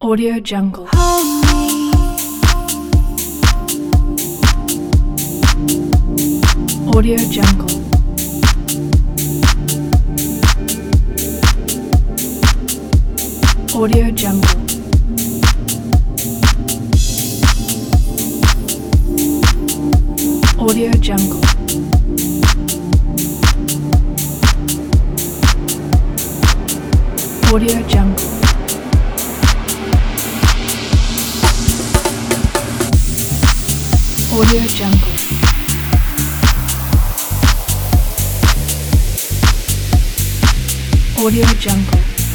Audio Jungle. Audio Jungle. Audio Jungle. Audio Jungle. Audio Jungle. Audio Jungle. Audio Jungle.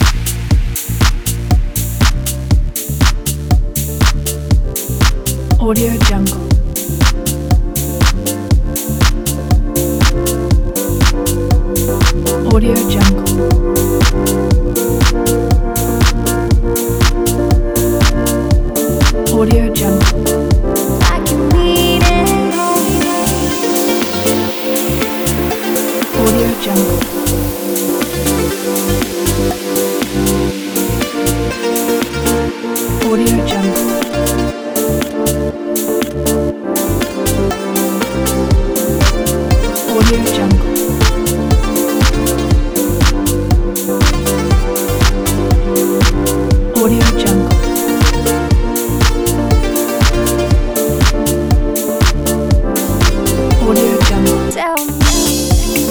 Audio Jungle. Audio Jungle. Audio Jungle. I can beat it. Audio Jungle. Audio Jungle. Audio Jungle. Audio Jungle. Audio Jungle. Tell me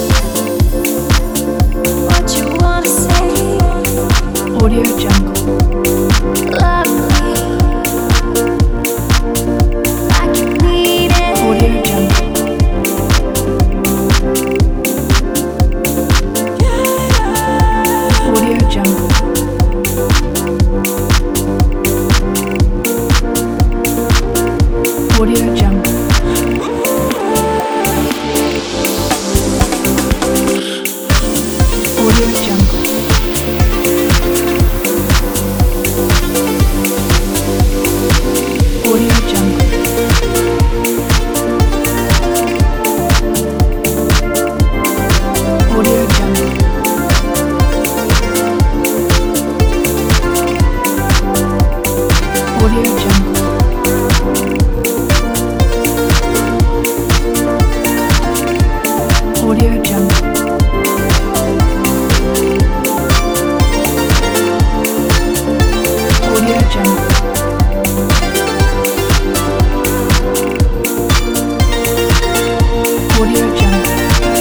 what you wanna say. Audio Jungle. Love me like you need it. Audio Jungle. Audio Jungle. Audio Jungle. Audio Jungle. Audio Jungle. Audio Jungle. Audio Jungle. Audio Jungle. Audio Jungle. Audio Jungle.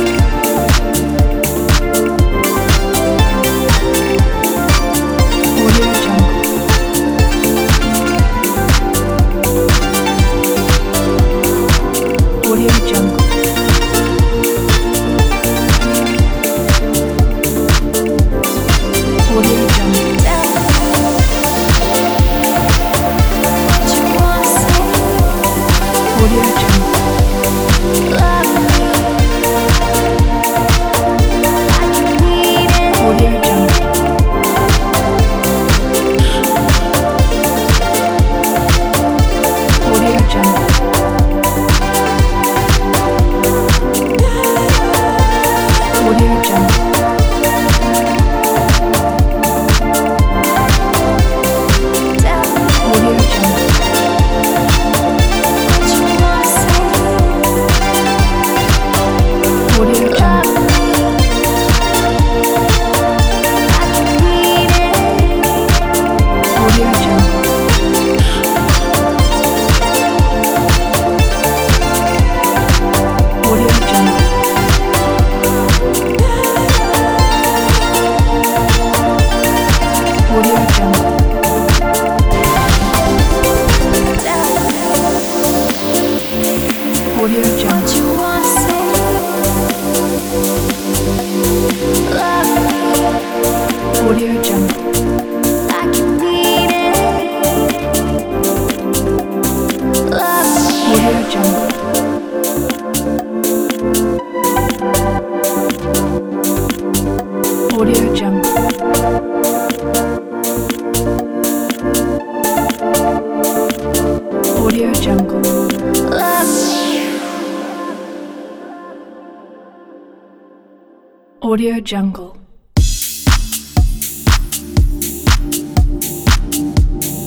Audio Jungle. Audio Jungle. Audio Jungle. Tell me what you wanna say. Audio Jungle. Love me like you need it. Audio Jungle. Audio Jungle. Audio Jungle. Tell me Audio Jungle. what you wanna say. Audio Jungle. Love me like you need it. Audio Jungle. Audio Jungle. Audio Jungle. Tell me Audio what Jungle. you wanna say. Love me Audio Jungle. like you need it. Love me Audio Jungle. Audio Jungle. Audio Jungle. love me. Audio Jungle.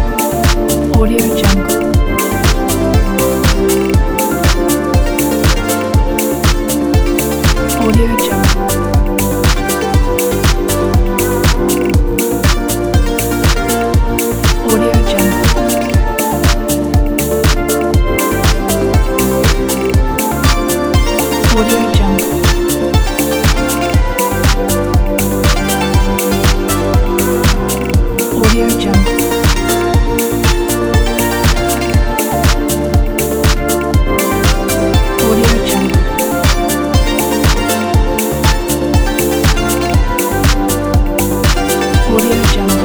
Audio Jungle. Audio Jungle. Audio Jungle.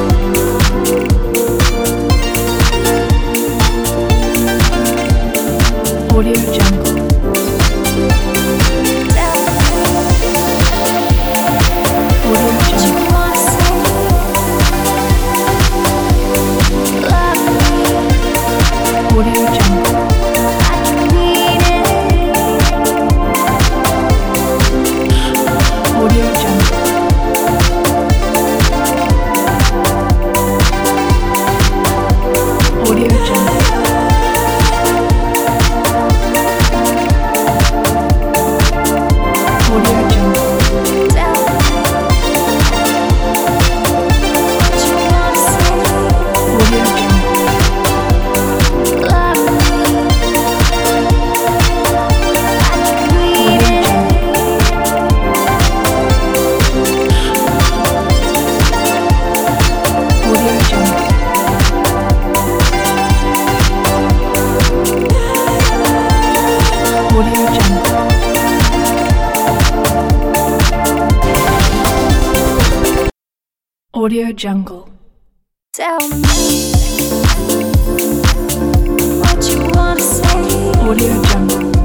Audio Jungle. Audio Jungle. Audio Jungle. Audio Jungle. Audio Jungle. Audio Jungle. Audio Jungle. Audio Jungle. Audio Jungle. Audio Jungle. Audio Jungle. Tell me what you wanna say. Audio Jungle.